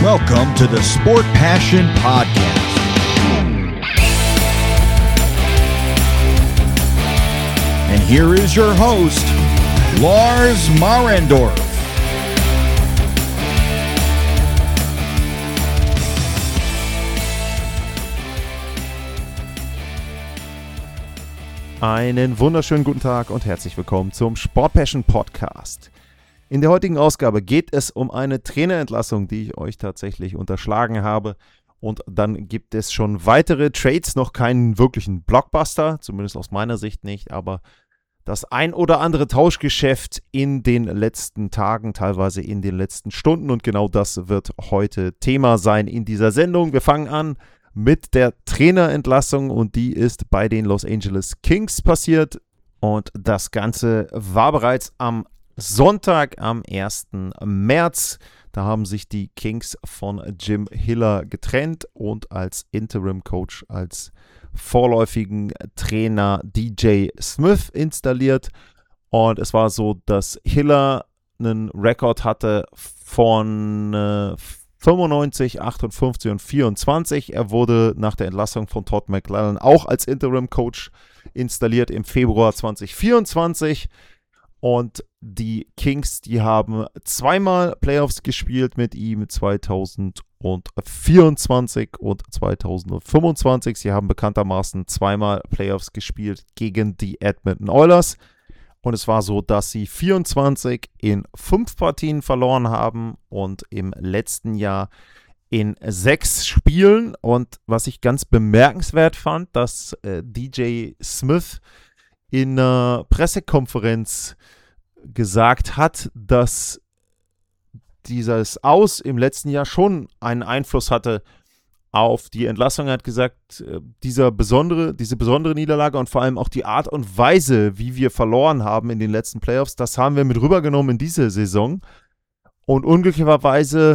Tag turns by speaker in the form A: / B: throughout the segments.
A: Welcome to the Sport Passion Podcast. And here is your host, Lars Marendorf.
B: Einen wunderschönen guten Tag und herzlich willkommen zum Sport Passion Podcast. In der heutigen Ausgabe geht es um eine Trainerentlassung, die ich euch tatsächlich unterschlagen habe. Und dann gibt es schon weitere Trades, noch keinen wirklichen Blockbuster, zumindest aus meiner Sicht nicht, aber das ein oder andere Tauschgeschäft in den letzten Tagen, teilweise in den letzten Stunden. Und genau das wird heute Thema sein in dieser Sendung. Wir fangen an mit der Trainerentlassung und die ist bei den Los Angeles Kings passiert. Und das Ganze war bereits am Sonntag, am 1. März. Da haben sich die Kings von Jim Hiller getrennt und als Interim-Coach, als vorläufigen Trainer DJ Smith installiert. Und es war so, dass Hiller einen Rekord hatte von 95, 58 und 24. Er wurde nach der Entlassung von Todd McLellan auch als Interim-Coach installiert im Februar 2024. Und die Kings, die haben zweimal Playoffs gespielt mit ihm, 2024 und 2025. Sie haben bekanntermaßen zweimal Playoffs gespielt gegen die Edmonton Oilers. Und es war so, dass sie 24 in 5 Partien verloren haben und im letzten Jahr in 6 Spielen. Und was ich ganz bemerkenswert fand, dass DJ Smith in einer Pressekonferenz gesagt hat, dass dieses Aus im letzten Jahr schon einen Einfluss hatte auf die Entlassung. Er hat gesagt, diese besondere Niederlage und vor allem auch die Art und Weise, wie wir verloren haben in den letzten Playoffs, das haben wir mit rübergenommen in diese Saison. Und unglücklicherweise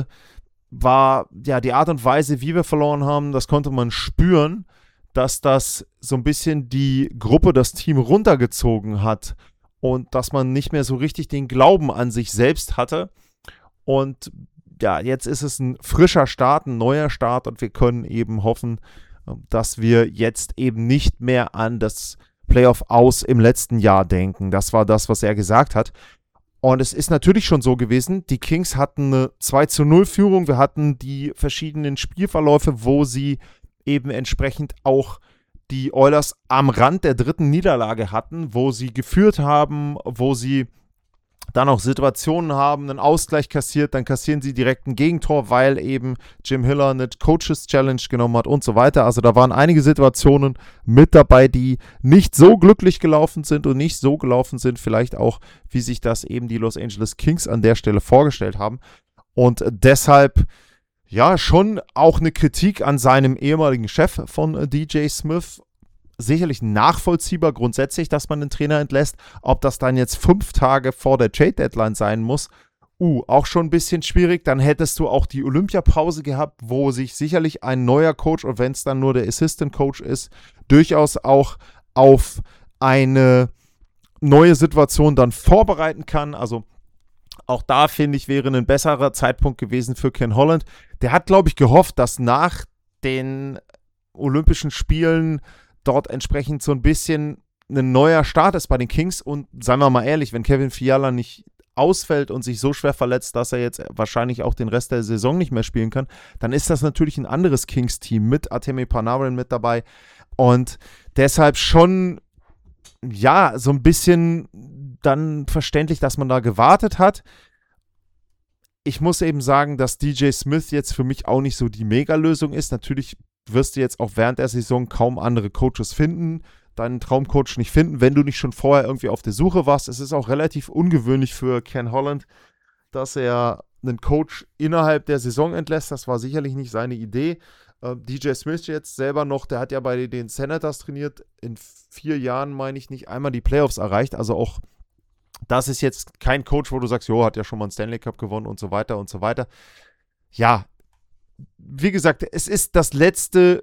B: war ja die Art und Weise, wie wir verloren haben, das konnte man spüren, dass das so ein bisschen die Gruppe, das Team runtergezogen hat und dass man nicht mehr so richtig den Glauben an sich selbst hatte. Und ja, jetzt ist es ein frischer Start, ein neuer Start und wir können eben hoffen, dass wir jetzt eben nicht mehr an das Playoff aus im letzten Jahr denken. Das war das, was er gesagt hat. Und es ist natürlich schon so gewesen, die Kings hatten eine 2-0-Führung, wir hatten die verschiedenen Spielverläufe, wo sie eben entsprechend auch die Oilers am Rand der dritten Niederlage hatten, wo sie geführt haben, wo sie dann auch Situationen haben, einen Ausgleich kassiert, dann kassieren sie direkt ein Gegentor, weil eben Jim Hiller eine Coaches Challenge genommen hat und so weiter. Also da waren einige Situationen mit dabei, die nicht so glücklich gelaufen sind und nicht so gelaufen sind, vielleicht auch, wie sich das eben die Los Angeles Kings an der Stelle vorgestellt haben. Und deshalb ja, schon auch eine Kritik an seinem ehemaligen Chef von DJ Smith. Sicherlich nachvollziehbar grundsätzlich, dass man den Trainer entlässt. Ob das dann jetzt 5 Tage vor der Trade-Deadline sein muss, auch schon ein bisschen schwierig. Dann hättest du auch die Olympiapause gehabt, wo sich sicherlich ein neuer Coach, und wenn es dann nur der Assistant Coach ist, durchaus auch auf eine neue Situation dann vorbereiten kann. Also auch da, finde ich, wäre ein besserer Zeitpunkt gewesen für Ken Holland. Der hat, glaube ich, gehofft, dass nach den Olympischen Spielen dort entsprechend so ein bisschen ein neuer Start ist bei den Kings. Und seien wir mal ehrlich, wenn Kevin Fiala nicht ausfällt und sich so schwer verletzt, dass er jetzt wahrscheinlich auch den Rest der Saison nicht mehr spielen kann, dann ist das natürlich ein anderes Kings-Team mit Artemi Panarin mit dabei. Und deshalb schon, ja, so ein bisschen dann verständlich, dass man da gewartet hat. Ich muss eben sagen, dass DJ Smith jetzt für mich auch nicht so die Mega-Lösung ist. Natürlich wirst du jetzt auch während der Saison kaum andere Coaches finden, deinen Traumcoach nicht finden, wenn du nicht schon vorher irgendwie auf der Suche warst. Es ist auch relativ ungewöhnlich für Ken Holland, dass er einen Coach innerhalb der Saison entlässt. Das war sicherlich nicht seine Idee. DJ Smith jetzt selber noch, der hat ja bei den Senators trainiert, in 4 Jahren, meine ich, nicht einmal die Playoffs erreicht. Also auch das ist jetzt kein Coach, wo du sagst, jo, hat ja schon mal einen Stanley Cup gewonnen und so weiter und so weiter. Ja, wie gesagt, es ist das letzte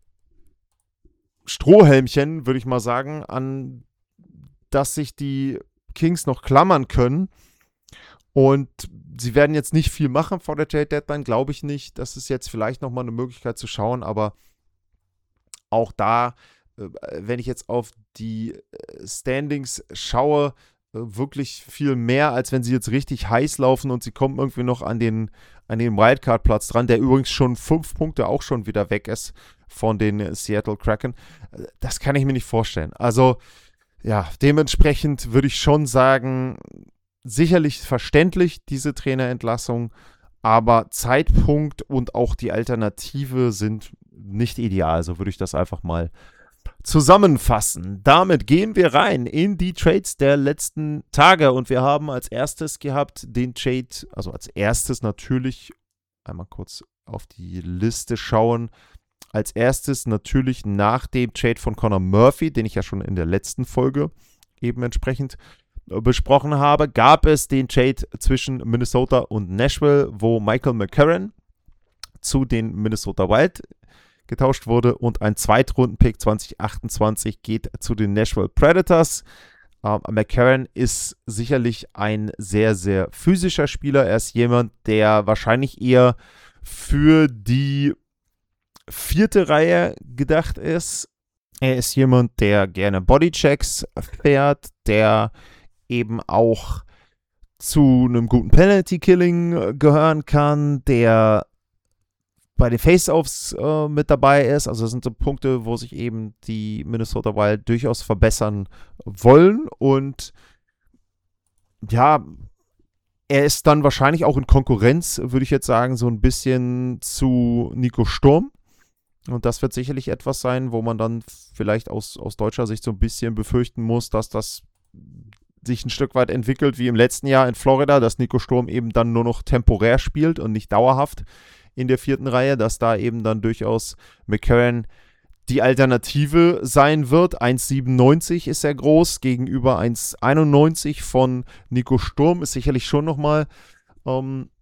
B: Strohhelmchen, würde ich mal sagen, an das sich die Kings noch klammern können. Und sie werden jetzt nicht viel machen vor der Trade Deadline, glaube ich nicht. Das ist jetzt vielleicht nochmal eine Möglichkeit zu schauen, aber auch da, wenn ich jetzt auf die Standings schaue, wirklich viel mehr, als wenn sie jetzt richtig heiß laufen und sie kommen irgendwie noch an den Wildcard-Platz dran, der übrigens schon 5 Punkte auch schon wieder weg ist von den Seattle Kraken. Das kann ich mir nicht vorstellen. Also, ja, dementsprechend würde ich schon sagen, sicherlich verständlich, diese Trainerentlassung, aber Zeitpunkt und auch die Alternative sind nicht ideal. So würde ich das einfach mal zusammenfassen. Damit gehen wir rein in die Trades der letzten Tage und wir haben als erstes gehabt den Trade, also als erstes natürlich, einmal kurz auf die Liste schauen, als erstes natürlich nach dem Trade von Connor Murphy, den ich ja schon in der letzten Folge eben entsprechend besprochen habe, gab es den Trade zwischen Minnesota und Nashville, wo Michael McCarron zu den Minnesota Wild getauscht wurde und ein Zweitrunden-Pick 2028 geht zu den Nashville Predators. McCarron ist sicherlich ein sehr, sehr physischer Spieler. Er ist jemand, der wahrscheinlich eher für die 4. Reihe gedacht ist. Er ist jemand, der gerne Bodychecks fährt, der eben auch zu einem guten Penalty-Killing gehören kann, der bei den Face-Offs mit dabei ist. Also das sind so Punkte, wo sich eben die Minnesota Wild durchaus verbessern wollen. Und ja, er ist dann wahrscheinlich auch in Konkurrenz, würde ich jetzt sagen, so ein bisschen zu Nico Sturm. Und das wird sicherlich etwas sein, wo man dann vielleicht aus deutscher Sicht so ein bisschen befürchten muss, dass das sich ein Stück weit entwickelt wie im letzten Jahr in Florida, dass Nico Sturm eben dann nur noch temporär spielt und nicht dauerhaft in der 4. Reihe, dass da eben dann durchaus McCarron die Alternative sein wird. 1,97 ist er groß, gegenüber 1,91 von Nico Sturm ist sicherlich schon nochmal dann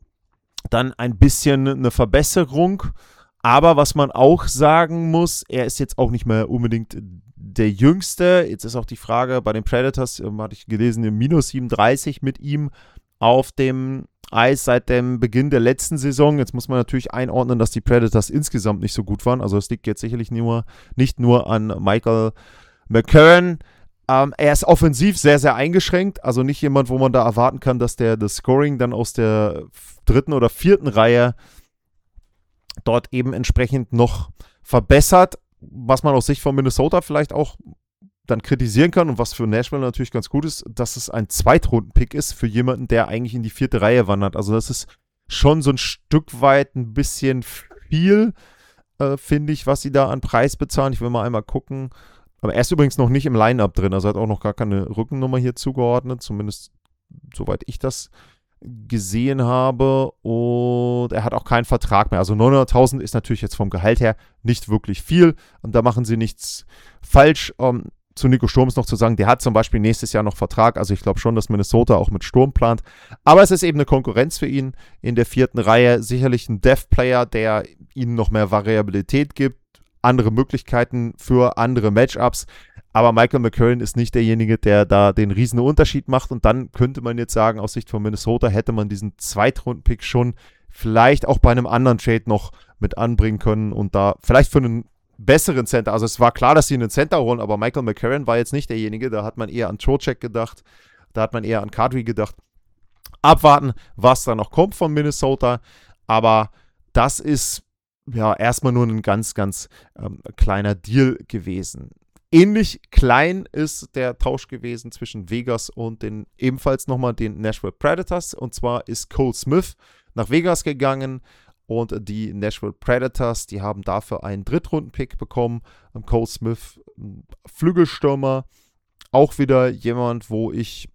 B: ein bisschen eine Verbesserung. Aber was man auch sagen muss, er ist jetzt auch nicht mehr unbedingt der Jüngste. Jetzt ist auch die Frage, bei den Predators, hatte ich gelesen, minus 37 mit ihm auf dem Eis seit dem Beginn der letzten Saison. Jetzt muss man natürlich einordnen, dass die Predators insgesamt nicht so gut waren. Also es liegt jetzt sicherlich nicht nur an Michael McCarron. Er ist offensiv sehr, sehr eingeschränkt. Also nicht jemand, wo man da erwarten kann, dass der das Scoring dann aus der 3. oder 4. Reihe dort eben entsprechend noch verbessert, was man aus Sicht von Minnesota vielleicht auch dann kritisieren kann und was für Nashville natürlich ganz gut ist, dass es ein Zweitrunden-Pick ist für jemanden, der eigentlich in die 4. Reihe wandert. Also das ist schon so ein Stück weit ein bisschen viel, finde ich, was sie da an Preis bezahlen. Ich will mal einmal gucken. Aber er ist übrigens noch nicht im Line-Up drin, also hat auch noch gar keine Rückennummer hier zugeordnet, zumindest soweit ich das gesehen habe, und er hat auch keinen Vertrag mehr. Also 900.000 ist natürlich jetzt vom Gehalt her nicht wirklich viel und da machen sie nichts falsch. Zu Nico Sturm ist noch zu sagen, der hat zum Beispiel nächstes Jahr noch Vertrag, also ich glaube schon, dass Minnesota auch mit Sturm plant, aber es ist eben eine Konkurrenz für ihn in der 4. Reihe, sicherlich ein Depth-Player, der ihnen noch mehr Variabilität gibt, andere Möglichkeiten für andere Matchups. Aber Michael McCarron ist nicht derjenige, der da den riesen Unterschied macht. Und dann könnte man jetzt sagen, aus Sicht von Minnesota hätte man diesen Zweitrunden-Pick schon vielleicht auch bei einem anderen Trade noch mit anbringen können und da vielleicht für einen besseren Center. Also es war klar, dass sie einen Center holen, aber Michael McCarron war jetzt nicht derjenige. Da hat man eher an Trocheck gedacht, da hat man eher an Kadri gedacht. Abwarten, was da noch kommt von Minnesota. Aber das ist ja erstmal nur ein ganz, ganz kleiner Deal gewesen. Ähnlich klein ist der Tausch gewesen zwischen Vegas und den ebenfalls nochmal den Nashville Predators. Und zwar ist Cole Smith nach Vegas gegangen und die Nashville Predators, die haben dafür einen Drittrunden-Pick bekommen. Und Cole Smith, Flügelstürmer, auch wieder jemand, wo ich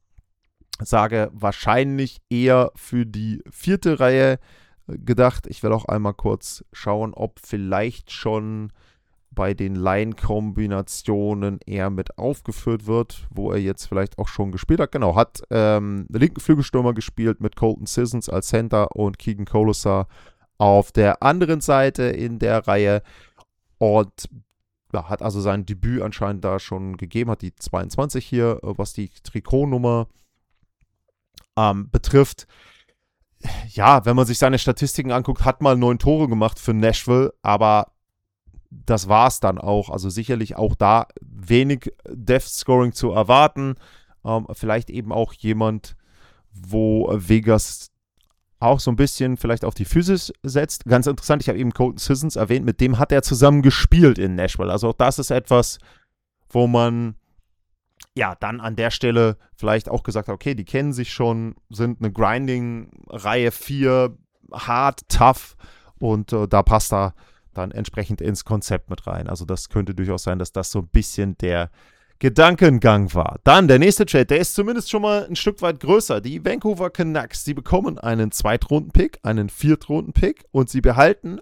B: sage, wahrscheinlich eher für die 4. Reihe gedacht. Ich will auch einmal kurz schauen, ob vielleicht schon bei den Line-Kombinationen eher mit aufgeführt wird, wo er jetzt vielleicht auch schon gespielt hat. Genau, hat linken Flügelstürmer gespielt mit Colton Sissons als Center und Keegan Kolesar auf der anderen Seite in der Reihe und ja, hat also sein Debüt anscheinend da schon gegeben, hat die 22 hier, was die Trikotnummer betrifft, ja, wenn man sich seine Statistiken anguckt, hat mal 9 Tore gemacht für Nashville, aber das war es dann auch. Also sicherlich auch da wenig Depth-Scoring zu erwarten. Vielleicht eben auch jemand, wo Vegas auch so ein bisschen vielleicht auf die Physis setzt. Ganz interessant, ich habe eben Colton Sissons erwähnt, mit dem hat er zusammen gespielt in Nashville. Also auch das ist etwas, wo man ja dann an der Stelle vielleicht auch gesagt hat, okay, die kennen sich schon, sind eine Grinding-Reihe 4, hart, tough und da passt da dann entsprechend ins Konzept mit rein. Also das könnte durchaus sein, dass das so ein bisschen der Gedankengang war. Dann der nächste Trade, der ist zumindest schon mal ein Stück weit größer. Die Vancouver Canucks, die bekommen einen Zweitrunden-Pick, einen Viertrunden-Pick und sie behalten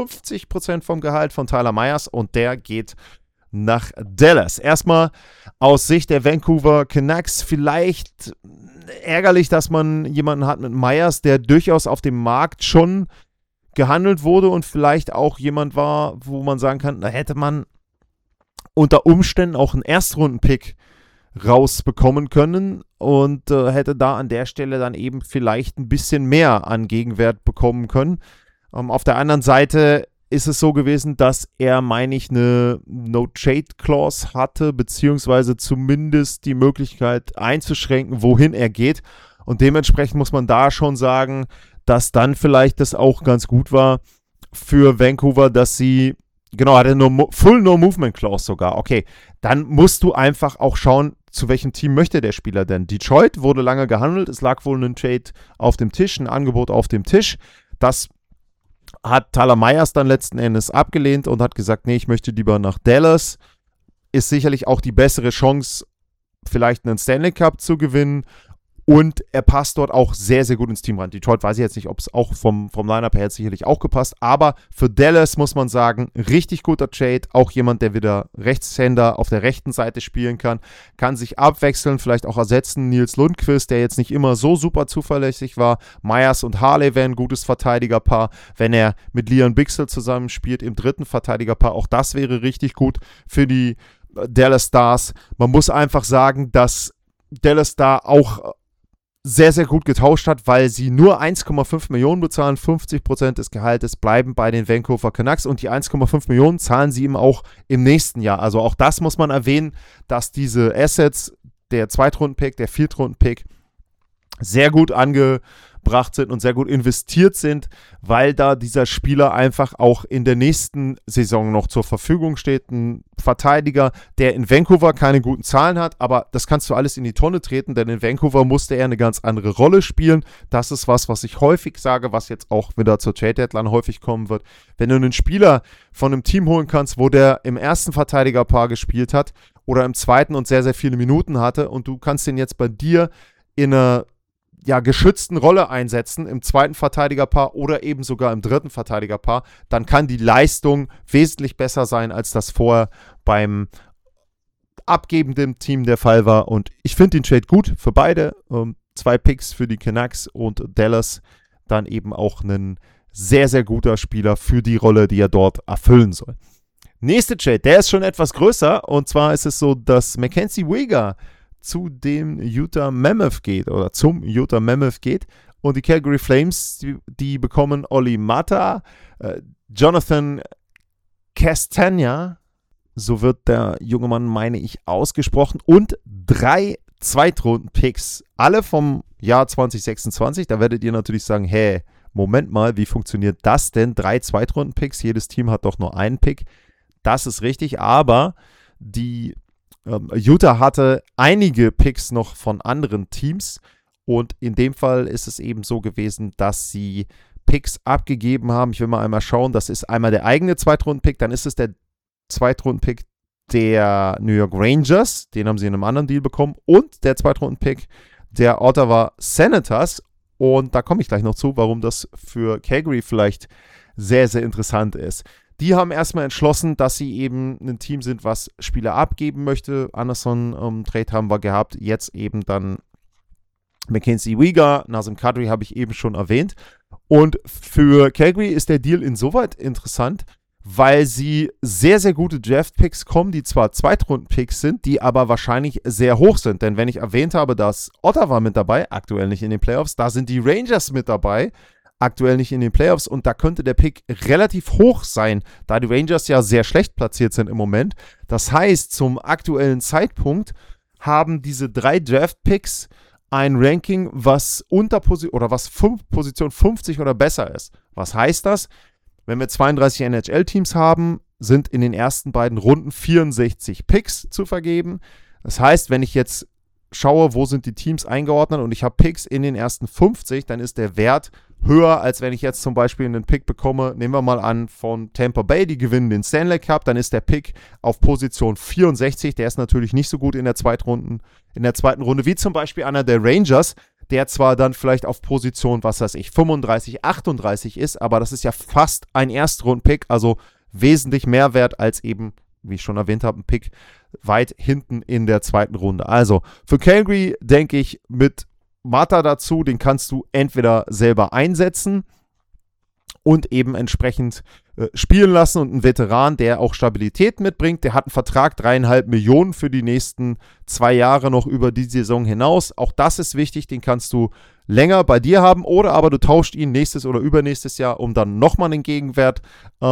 B: 50% vom Gehalt von Tyler Myers und der geht nach Dallas. Erstmal aus Sicht der Vancouver Canucks vielleicht ärgerlich, dass man jemanden hat mit Myers, der durchaus auf dem Markt schon gehandelt wurde und vielleicht auch jemand war, wo man sagen kann, da hätte man unter Umständen auch einen Erstrunden-Pick rausbekommen können und hätte da an der Stelle dann eben vielleicht ein bisschen mehr an Gegenwert bekommen können. Auf der anderen Seite ist es so gewesen, dass er, meine ich, eine No-Trade-Clause hatte, beziehungsweise zumindest die Möglichkeit einzuschränken, wohin er geht. Und dementsprechend muss man da schon sagen, dass dann vielleicht das auch ganz gut war für Vancouver, dass sie genau, hatte Full No-Movement Clause sogar. Okay, dann musst du einfach auch schauen, zu welchem Team möchte der Spieler denn. Detroit wurde lange gehandelt, es lag wohl ein Trade auf dem Tisch, ein Angebot auf dem Tisch. Das hat Tyler Myers dann letzten Endes abgelehnt und hat gesagt, nee, ich möchte lieber nach Dallas. Ist sicherlich auch die bessere Chance, vielleicht einen Stanley Cup zu gewinnen. Und er passt dort auch sehr, sehr gut ins Team rein. Detroit weiß ich jetzt nicht, ob es auch vom Lineup her sicherlich auch gepasst. Aber für Dallas muss man sagen, richtig guter Trade. Auch jemand, der wieder Rechtshänder auf der rechten Seite spielen kann sich abwechseln, vielleicht auch ersetzen. Nils Lundqvist, der jetzt nicht immer so super zuverlässig war. Myers und Harley wären ein gutes Verteidigerpaar. Wenn er mit Leon Bichsel zusammenspielt im dritten Verteidigerpaar, auch das wäre richtig gut für die Dallas Stars. Man muss einfach sagen, dass Dallas da auch sehr, sehr gut getauscht hat, weil sie nur 1,5 Millionen bezahlen, 50% des Gehaltes bleiben bei den Vancouver Canucks und die 1,5 Millionen zahlen sie ihm auch im nächsten Jahr. Also auch das muss man erwähnen, dass diese Assets, der Zweitrunden-Pick, der Viertrunden-Pick, sehr gut angebracht sind und sehr gut investiert sind, weil da dieser Spieler einfach auch in der nächsten Saison noch zur Verfügung steht. Ein Verteidiger, der in Vancouver keine guten Zahlen hat, aber das kannst du alles in die Tonne treten, denn in Vancouver musste er eine ganz andere Rolle spielen. Das ist was ich häufig sage, was jetzt auch wieder zur Trade-Deadline häufig kommen wird. Wenn du einen Spieler von einem Team holen kannst, wo der im ersten Verteidigerpaar gespielt hat oder im zweiten und sehr, sehr viele Minuten hatte und du kannst den jetzt bei dir in einer geschützten Rolle einsetzen, im zweiten Verteidigerpaar oder eben sogar im dritten Verteidigerpaar, dann kann die Leistung wesentlich besser sein, als das vorher beim abgebenden Team der Fall war. Und ich finde den Trade gut für beide. 2 Picks für die Canucks und Dallas dann eben auch ein sehr, sehr guter Spieler für die Rolle, die er dort erfüllen soll. Nächste Trade, der ist schon etwas größer und zwar ist es so, dass Mackenzie Weegar zu dem Utah Mammoth geht oder zum Utah Mammoth geht und die Calgary Flames, die bekommen Olli Mata, Jonathan Castagna, so wird der junge Mann, meine ich, ausgesprochen, und 3 Zweitrunden-Picks, alle vom Jahr 2026. Da werdet ihr natürlich sagen, hey, Moment mal, wie funktioniert das denn? 3 Zweitrunden-Picks, jedes Team hat doch nur einen Pick. Das ist richtig, aber die Utah hatte einige Picks noch von anderen Teams und in dem Fall ist es eben so gewesen, dass sie Picks abgegeben haben. Ich will mal einmal schauen, das ist einmal der eigene Zweitrunden-Pick, dann ist es der Zweitrunden-Pick der New York Rangers, den haben sie in einem anderen Deal bekommen, und der Zweitrunden-Pick der Ottawa Senators, und da komme ich gleich noch zu, warum das für Calgary vielleicht sehr, sehr interessant ist. Die haben erstmal entschlossen, dass sie eben ein Team sind, was Spieler abgeben möchte. Anderson Trade haben wir gehabt. Jetzt eben dann Mackenzie Weegar, Nazem Kadri habe ich eben schon erwähnt. Und für Calgary ist der Deal insoweit interessant, weil sie sehr, sehr gute Draft-Picks kommen, die zwar Zweitrunden-Picks sind, die aber wahrscheinlich sehr hoch sind. Denn wenn ich erwähnt habe, dass Ottawa mit dabei, aktuell nicht in den Playoffs, da sind die Rangers mit dabei, aktuell nicht in den Playoffs, und da könnte der Pick relativ hoch sein, da die Rangers ja sehr schlecht platziert sind im Moment. Das heißt, zum aktuellen Zeitpunkt haben diese 3 Draft-Picks ein Ranking, was was Position 50 oder besser ist. Was heißt das? Wenn wir 32 NHL-Teams haben, sind in den ersten beiden Runden 64 Picks zu vergeben. Das heißt, wenn ich jetzt schaue, wo sind die Teams eingeordnet und ich habe Picks in den ersten 50, dann ist der Wert höher, als wenn ich jetzt zum Beispiel einen Pick bekomme, nehmen wir mal an, von Tampa Bay, die gewinnen den Stanley Cup, dann ist der Pick auf Position 64, der ist natürlich nicht so gut in der zweiten Runde, wie zum Beispiel einer der Rangers, der zwar dann vielleicht auf Position, 35, 38 ist, aber das ist ja fast ein Erstrunden-Pick, also wesentlich mehr wert als eben, wie ich schon erwähnt habe, ein Pick weit hinten in der zweiten Runde. Also für Calgary denke ich mit Mata dazu, den kannst du entweder selber einsetzen und eben entsprechend spielen lassen, und ein Veteran, der auch Stabilität mitbringt, der hat einen Vertrag 3,5 Millionen für die nächsten 2 Jahre noch über die Saison hinaus. Auch das ist wichtig, den kannst du länger bei dir haben, oder aber du tauscht ihn nächstes oder übernächstes Jahr, um dann nochmal einen Gegenwert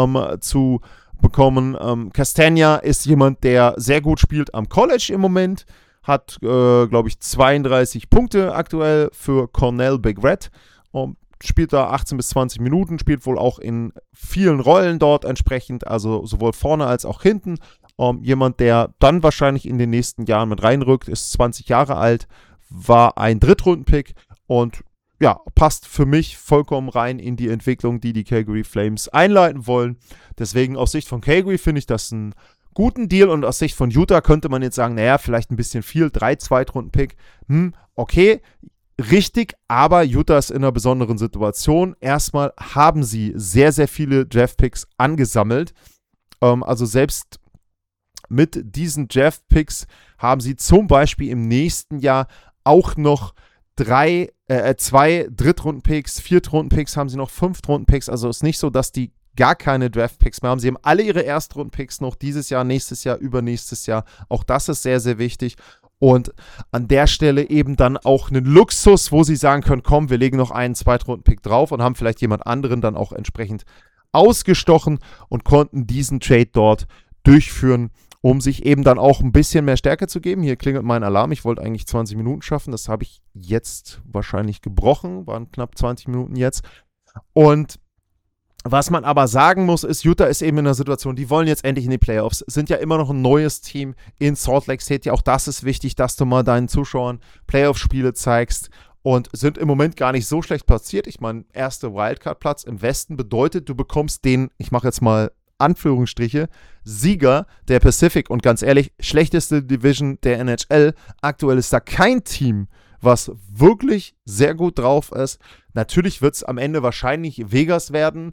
B: zu bekommen. Castagna ist jemand, der sehr gut spielt am College im Moment, hat, glaube ich, 32 Punkte aktuell für Cornell Big Red. Spielt da 18 bis 20 Minuten, spielt wohl auch in vielen Rollen dort entsprechend, also sowohl vorne als auch hinten. Jemand, der dann wahrscheinlich in den nächsten Jahren mit reinrückt, ist 20 Jahre alt, war ein Drittrunden-Pick und ja, passt für mich vollkommen rein in die Entwicklung, die Calgary Flames einleiten wollen. Deswegen aus Sicht von Calgary finde ich das einen guten Deal, und aus Sicht von Utah könnte man jetzt sagen, naja, vielleicht ein bisschen viel, 3 Zweitrunden-Pick, okay, richtig, aber Utah ist in einer besonderen Situation. Erstmal haben sie sehr, sehr viele Draft-Picks angesammelt. Also selbst mit diesen Draft-Picks haben sie zum Beispiel im nächsten Jahr auch noch 2 Drittrunden-Picks, 4-Runden-Picks haben sie noch, 5-Runden-Picks. Also ist nicht so, dass die gar keine Draft-Picks mehr haben. Sie haben alle ihre Erstrunden-Picks noch dieses Jahr, nächstes Jahr, übernächstes Jahr. Auch das ist sehr, sehr wichtig. Und an der Stelle eben dann auch einen Luxus, wo sie sagen können, komm, wir legen noch einen Zweitrunden-Pick drauf und haben vielleicht jemand anderen dann auch entsprechend ausgestochen und konnten diesen Trade dort durchführen, um sich eben dann auch ein bisschen mehr Stärke zu geben. Hier klingelt mein Alarm. Ich wollte eigentlich 20 Minuten schaffen. Das habe ich jetzt wahrscheinlich gebrochen. Waren knapp 20 Minuten jetzt. Und was man aber sagen muss, ist, Utah ist eben in einer Situation, die wollen jetzt endlich in die Playoffs, sind ja immer noch ein neues Team in Salt Lake City. Auch das ist wichtig, dass du mal deinen Zuschauern Playoff-Spiele zeigst, und sind im Moment gar nicht so schlecht platziert. Ich meine, erster Wildcard-Platz im Westen bedeutet, du bekommst den, ich mache jetzt mal Anführungsstriche, Sieger der Pacific, und ganz ehrlich, schlechteste Division der NHL. Aktuell ist da kein Team, was wirklich sehr gut drauf ist. Natürlich wird es am Ende wahrscheinlich Vegas werden.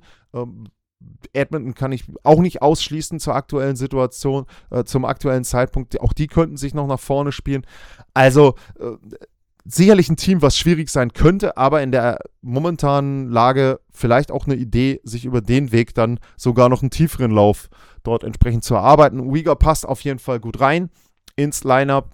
B: Edmonton kann ich auch nicht ausschließen zur aktuellen Situation, zum aktuellen Zeitpunkt. Auch die könnten sich noch nach vorne spielen. Also sicherlich ein Team, was schwierig sein könnte, aber in der momentanen Lage vielleicht auch eine Idee, sich über den Weg dann sogar noch einen tieferen Lauf dort entsprechend zu erarbeiten. Uyghur passt auf jeden Fall gut rein ins Lineup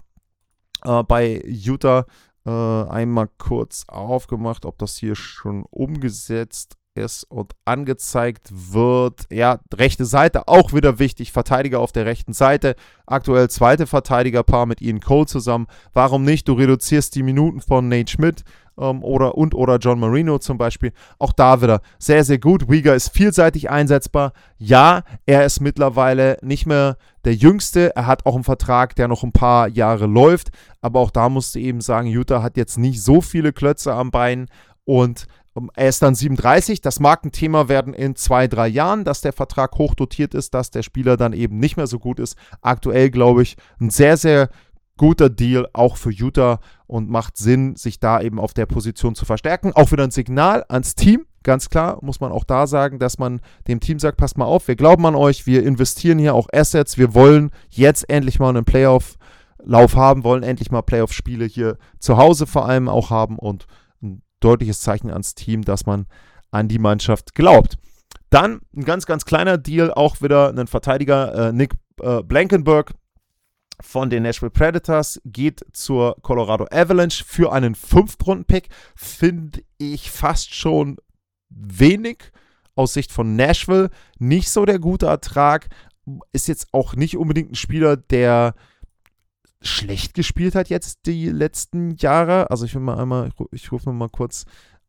B: bei Utah. Einmal kurz aufgemacht, ob das hier schon umgesetzt ist und angezeigt wird. Ja, rechte Seite, auch wieder wichtig. Verteidiger auf der rechten Seite. Aktuell zweite Verteidigerpaar mit Ian Cole zusammen. Warum nicht? Du reduzierst die Minuten von Nate Schmidt oder John Marino zum Beispiel. Auch da wieder sehr, sehr gut. Uyghur ist vielseitig einsetzbar. Ja, er ist mittlerweile nicht mehr der Jüngste. Er hat auch einen Vertrag, der noch ein paar Jahre läuft. Aber auch da musst du eben sagen, Utah hat jetzt nicht so viele Klötze am Bein, und er ist dann 37. Das mag ein Thema werden in 2-3 Jahren, dass der Vertrag hochdotiert ist, dass der Spieler dann eben nicht mehr so gut ist. Aktuell, glaube ich, ein sehr, sehr guter Deal auch für Utah, und macht Sinn, sich da eben auf der Position zu verstärken. Auch wieder ein Signal ans Team, ganz klar, muss man auch da sagen, dass man dem Team sagt, passt mal auf, wir glauben an euch, wir investieren hier auch Assets, wir wollen jetzt endlich mal einen Playoff-Lauf haben, wollen endlich mal Playoff-Spiele hier zu Hause vor allem auch haben, und ein deutliches Zeichen ans Team, dass man an die Mannschaft glaubt. Dann ein ganz, ganz kleiner Deal, auch wieder ein Verteidiger, Nick Blankenburg von den Nashville Predators geht zur Colorado Avalanche für einen 5th-Runden-Pick. Finde ich fast schon wenig aus Sicht von Nashville. Nicht so der gute Ertrag. Ist jetzt auch nicht unbedingt ein Spieler, der schlecht gespielt hat jetzt die letzten Jahre. Also ich rufe mal kurz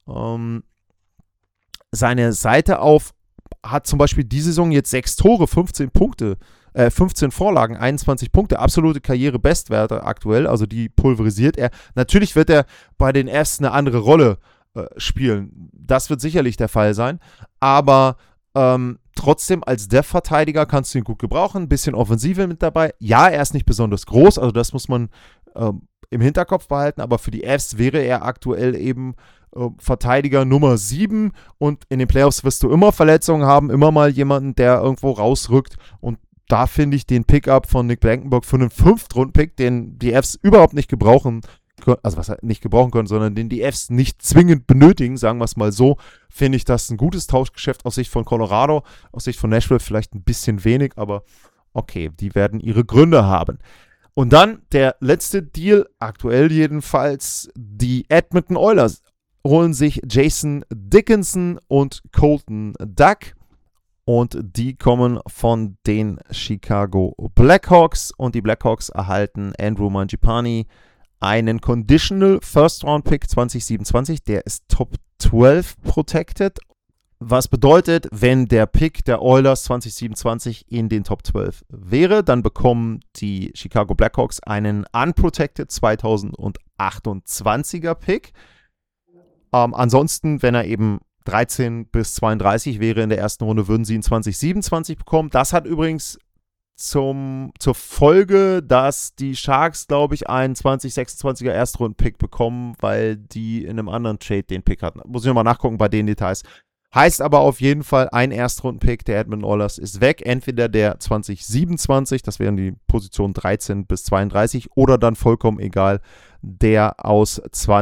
B: seine Seite auf. Hat zum Beispiel die Saison jetzt 6 Tore, 15 Vorlagen, 21 Punkte, absolute Karriere-Bestwerte aktuell, also die pulverisiert er. Natürlich wird er bei den Avs eine andere Rolle spielen, das wird sicherlich der Fall sein, aber trotzdem als Depth-Verteidiger kannst du ihn gut gebrauchen, ein bisschen Offensive mit dabei. Ja, er ist nicht besonders groß, also das muss man im Hinterkopf behalten, aber für die Avs wäre er aktuell eben Verteidiger Nummer 7 und in den Playoffs wirst du immer Verletzungen haben, immer mal jemanden, der irgendwo rausrückt und da finde ich den Pickup von Nick Blankenburg für einen 5th-Runden-Pick, den die Avs überhaupt nicht gebrauchen können, also was nicht gebrauchen können, sondern den die Avs nicht zwingend benötigen, sagen wir es mal so, finde ich das ein gutes Tauschgeschäft aus Sicht von Colorado, aus Sicht von Nashville vielleicht ein bisschen wenig, aber okay, die werden ihre Gründe haben. Und dann der letzte Deal, aktuell jedenfalls, die Edmonton Oilers holen sich Jason Dickinson und Colton Duck und die kommen von den Chicago Blackhawks und die Blackhawks erhalten Andrew Mangiapane, einen Conditional First-Round-Pick 2027, der ist Top 12 protected, was bedeutet, wenn der Pick der Oilers 2027 in den Top 12 wäre, dann bekommen die Chicago Blackhawks einen unprotected 2028er Pick. Ansonsten, wenn er eben 13 bis 32 wäre in der ersten Runde, würden sie ihn 2027 bekommen. Das hat übrigens zur Folge, dass die Sharks, glaube ich, einen 2026er Erstrunden-Pick bekommen, weil die in einem anderen Trade den Pick hatten. Muss ich nochmal nachgucken bei den Details. Heißt aber auf jeden Fall, ein Erstrunden-Pick der Edmonton Oilers ist weg. Entweder der 2027, das wären die Positionen 13 bis 32, oder dann vollkommen egal, der aus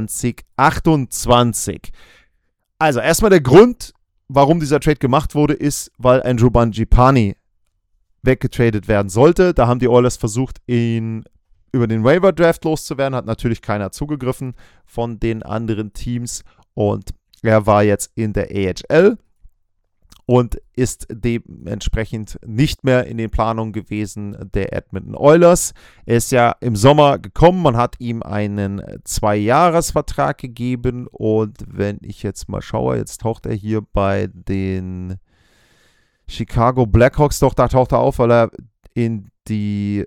B: 2028. Also erstmal der Grund, warum dieser Trade gemacht wurde, ist, weil Andrew Mangiapane weggetradet werden sollte. Da haben die Oilers versucht, ihn über den Waiver-Draft loszuwerden. Hat natürlich keiner zugegriffen von den anderen Teams. Und er war jetzt in der AHL und ist dementsprechend nicht mehr in den Planungen gewesen der Edmonton Oilers. Er ist ja im Sommer gekommen, man hat ihm einen 2-Jahres-Vertrag gegeben und wenn ich jetzt mal schaue, jetzt taucht er hier bei den Chicago Blackhawks, doch da taucht er auf, weil er in die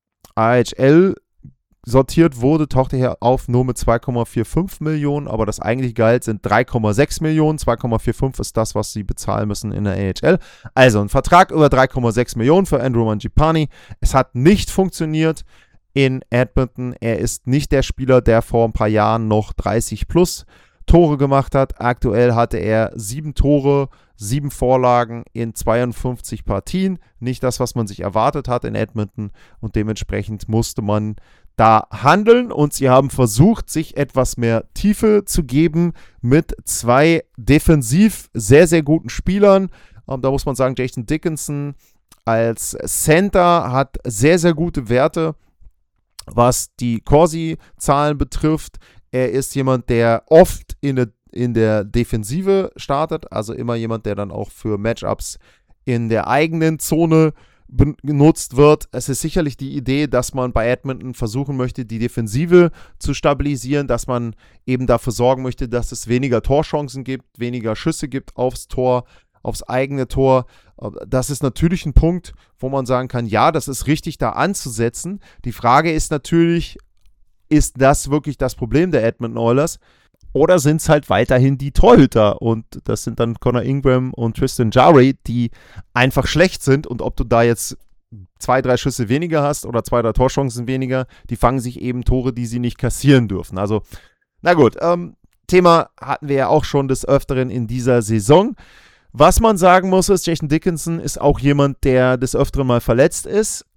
B: AHL sortiert wurde, taucht er hier auf nur mit 2,45 Millionen, aber das eigentliche Gehalt sind 3,6 Millionen. 2,45 ist das, was sie bezahlen müssen in der AHL. Also ein Vertrag über 3,6 Millionen für Andrew Mangiapane. Es hat nicht funktioniert in Edmonton. Er ist nicht der Spieler, der vor ein paar Jahren noch 30 plus Tore gemacht hat. Aktuell hatte er 7 Tore, 7 Vorlagen in 52 Partien. Nicht das, was man sich erwartet hat in Edmonton und dementsprechend musste man da handeln und sie haben versucht, sich etwas mehr Tiefe zu geben mit 2 defensiv sehr, sehr guten Spielern. Da muss man sagen, Jason Dickinson als Center hat sehr, sehr gute Werte, was die Corsi-Zahlen betrifft. Er ist jemand, der oft in der Defensive startet, also immer jemand, der dann auch für Matchups in der eigenen Zone genutzt wird. Es ist sicherlich die Idee, dass man bei Edmonton versuchen möchte, die Defensive zu stabilisieren, dass man eben dafür sorgen möchte, dass es weniger Torchancen gibt, weniger Schüsse gibt aufs Tor, aufs eigene Tor. Das ist natürlich ein Punkt, wo man sagen kann, ja, das ist richtig, da anzusetzen. Die Frage ist natürlich, ist das wirklich das Problem der Edmonton Oilers? Oder sind es halt weiterhin die Torhüter? Und das sind dann Connor Ingram und Tristan Jarry, die einfach schlecht sind. Und ob du da jetzt 2, 3 Schüsse weniger hast oder 2, 3 Torchancen weniger, die fangen sich eben Tore, die sie nicht kassieren dürfen. Also, na gut, Thema hatten wir ja auch schon des Öfteren in dieser Saison. Was man sagen muss, ist, Jason Dickinson ist auch jemand, der des Öfteren mal verletzt ist.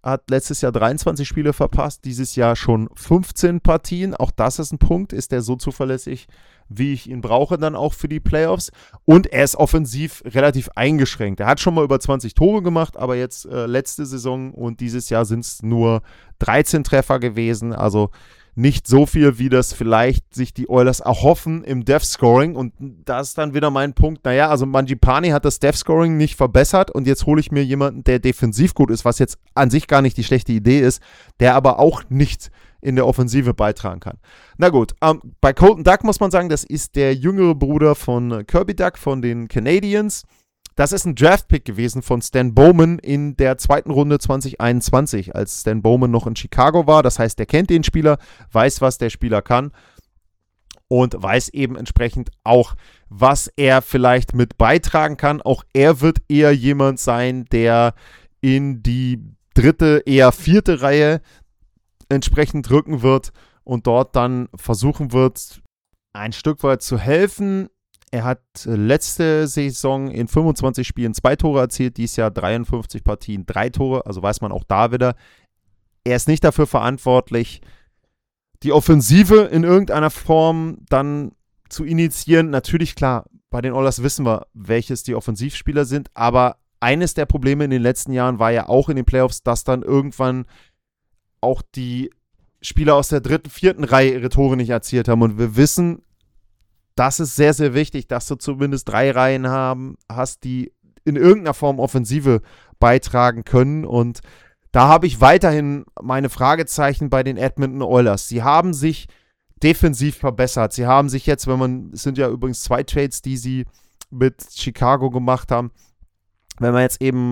B: hat letztes Jahr 23 Spiele verpasst, dieses Jahr schon 15 Partien. Auch das ist ein Punkt. Ist er so zuverlässig, wie ich ihn brauche, dann auch für die Playoffs? Und er ist offensiv relativ eingeschränkt. Er hat schon mal über 20 Tore gemacht, aber jetzt letzte Saison und dieses Jahr sind es nur 13 Treffer gewesen. Also nicht so viel, wie das vielleicht sich die Oilers erhoffen im Death-Scoring. Und da ist dann wieder mein Punkt, naja, also Mangiapane hat das Death-Scoring nicht verbessert und jetzt hole ich mir jemanden, der defensiv gut ist, was jetzt an sich gar nicht die schlechte Idee ist, der aber auch nicht in der Offensive beitragen kann. Na gut, bei Colton Dach muss man sagen, das ist der jüngere Bruder von Kirby Dach von den Canadiens. Das ist ein Draft-Pick gewesen von Stan Bowman in der zweiten Runde 2021, als Stan Bowman noch in Chicago war. Das heißt, er kennt den Spieler, weiß, was der Spieler kann und weiß eben entsprechend auch, was er vielleicht mit beitragen kann. Auch er wird eher jemand sein, der in die dritte, eher vierte Reihe entsprechend rücken wird und dort dann versuchen wird, ein Stück weit zu helfen. Er hat letzte Saison in 25 Spielen 2 Tore erzielt, dieses Jahr 53 Partien 3 Tore, also weiß man auch da wieder, er ist nicht dafür verantwortlich, die Offensive in irgendeiner Form dann zu initiieren. Natürlich, klar, bei den Oilers wissen wir, welches die Offensivspieler sind, aber eines der Probleme in den letzten Jahren war ja auch in den Playoffs, dass dann irgendwann auch die Spieler aus der dritten, vierten Reihe ihre Tore nicht erzielt haben und wir wissen, das ist sehr, sehr wichtig, dass du zumindest 3 Reihen hast, die in irgendeiner Form Offensive beitragen können. Und da habe ich weiterhin meine Fragezeichen bei den Edmonton Oilers. Sie haben sich defensiv verbessert. Sie haben sich jetzt, es sind ja übrigens 2 Trades, die sie mit Chicago gemacht haben. Wenn man jetzt eben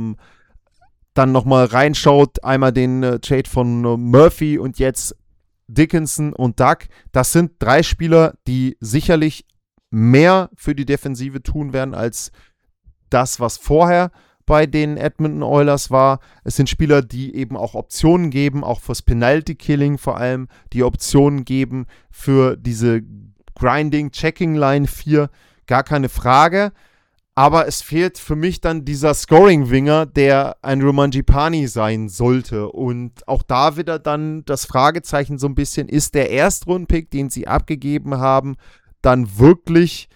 B: dann nochmal reinschaut, einmal den Trade von Murphy und jetzt Dickinson und Dach, das sind 3 Spieler, die sicherlich mehr für die Defensive tun werden als das, was vorher bei den Edmonton Oilers war. Es sind Spieler, die eben auch Optionen geben, auch fürs Penalty-Killing vor allem, die Optionen geben für diese Grinding-Checking-Line 4, gar keine Frage. Aber es fehlt für mich dann dieser Scoring-Winger, der Andrew Mangiapane sein sollte. Und auch da wieder dann das Fragezeichen so ein bisschen, ist der Erstrunden-Pick, den sie abgegeben haben, dann wirklich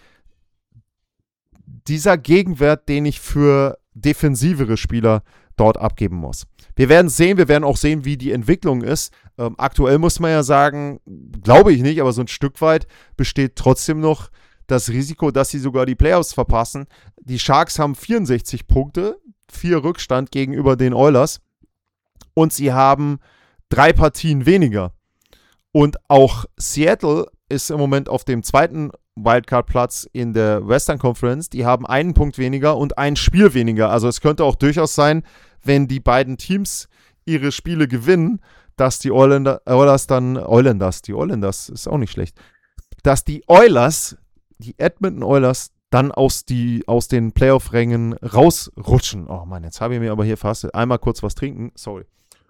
B: dieser Gegenwert, den ich für defensivere Spieler dort abgeben muss. Wir werden sehen, wir werden auch sehen, wie die Entwicklung ist. Aktuell muss man ja sagen, glaube ich nicht, aber so ein Stück weit besteht trotzdem noch das Risiko, dass sie sogar die Playoffs verpassen. Die Sharks haben 64 Punkte, 4 Rückstand gegenüber den Oilers und sie haben 3 Partien weniger. Und auch Seattle ist im Moment auf dem zweiten Wildcard-Platz in der Western Conference. Die haben 1 Punkt weniger und ein Spiel weniger. Also es könnte auch durchaus sein, wenn die beiden Teams ihre Spiele gewinnen, dass die Oilers ist auch nicht schlecht, dass die Edmonton Oilers dann aus den Playoff-Rängen rausrutschen. Oh Mann, jetzt habe ich mir aber hier fast einmal kurz was trinken. Sorry.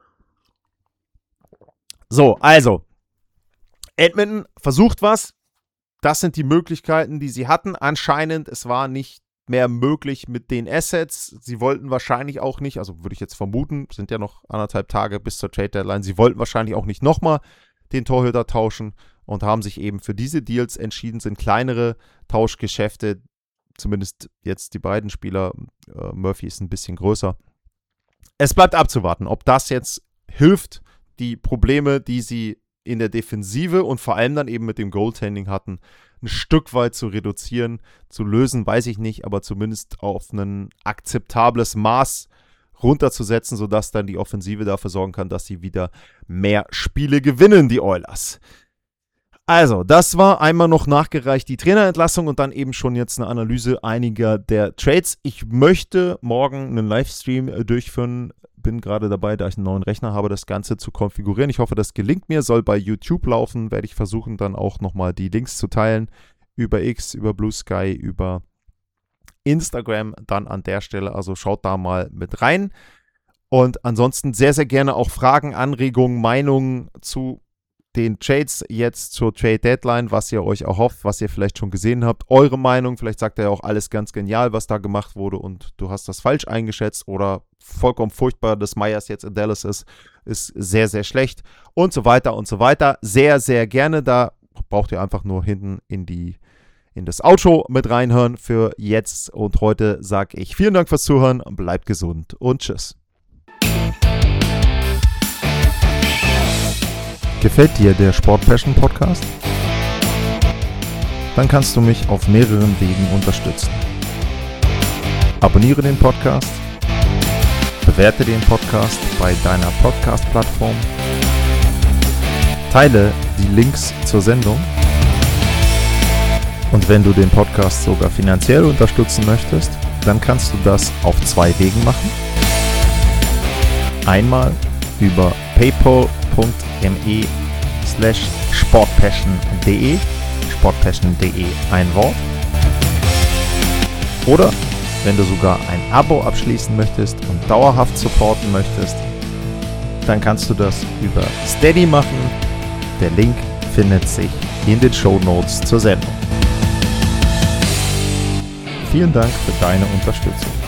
B: So, also, Edmonton versucht was. Das sind die Möglichkeiten, die sie hatten. Anscheinend, es war nicht mehr möglich mit den Assets. Sie wollten wahrscheinlich auch nicht, also würde ich jetzt vermuten, sind ja noch 1,5 Tage bis zur Trade-Deadline, sie wollten wahrscheinlich auch nicht nochmal den Torhüter tauschen und haben sich eben für diese Deals entschieden, sind kleinere Tauschgeschäfte, zumindest jetzt die beiden Spieler, Murphy ist ein bisschen größer. Es bleibt abzuwarten, ob das jetzt hilft, die Probleme, die sie in der Defensive und vor allem dann eben mit dem Goaltending hatten, ein Stück weit zu reduzieren, zu lösen, weiß ich nicht, aber zumindest auf ein akzeptables Maß runterzusetzen, sodass dann die Offensive dafür sorgen kann, dass sie wieder mehr Spiele gewinnen, die Oilers. Also, das war einmal noch nachgereicht, die Trainerentlassung und dann eben schon jetzt eine Analyse einiger der Trades. Ich möchte morgen einen Livestream durchführen, bin gerade dabei, da ich einen neuen Rechner habe, das Ganze zu konfigurieren. Ich hoffe, das gelingt mir, soll bei YouTube laufen, werde ich versuchen, dann auch nochmal die Links zu teilen, über X, über Blue Sky, über Instagram dann an der Stelle, also schaut da mal mit rein. Und ansonsten sehr, sehr gerne auch Fragen, Anregungen, Meinungen zu den Trades jetzt zur Trade Deadline, was ihr euch erhofft, was ihr vielleicht schon gesehen habt, eure Meinung, vielleicht sagt er ja auch alles ganz genial, was da gemacht wurde und du hast das falsch eingeschätzt oder vollkommen furchtbar, dass Myers jetzt in Dallas ist sehr, sehr schlecht und so weiter und so weiter. Sehr, sehr gerne, da braucht ihr einfach nur hinten in das Outro mit reinhören. Für jetzt und heute sage ich vielen Dank fürs Zuhören, bleibt gesund und tschüss. Gefällt dir der Sport Passion Podcast? Dann kannst du mich auf mehreren Wegen unterstützen. Abonniere den Podcast, bewerte den Podcast bei deiner Podcast-Plattform, teile die Links zur Sendung und wenn du den Podcast sogar finanziell unterstützen möchtest, dann kannst du das auf 2 Wegen machen. Einmal über paypal.me/sportpassion.de, sportpassion.de ein Wort. Oder wenn du sogar ein Abo abschließen möchtest und dauerhaft supporten möchtest, dann kannst du das über Steady machen. Der Link findet sich in den Shownotes zur Sendung. Vielen Dank für deine Unterstützung.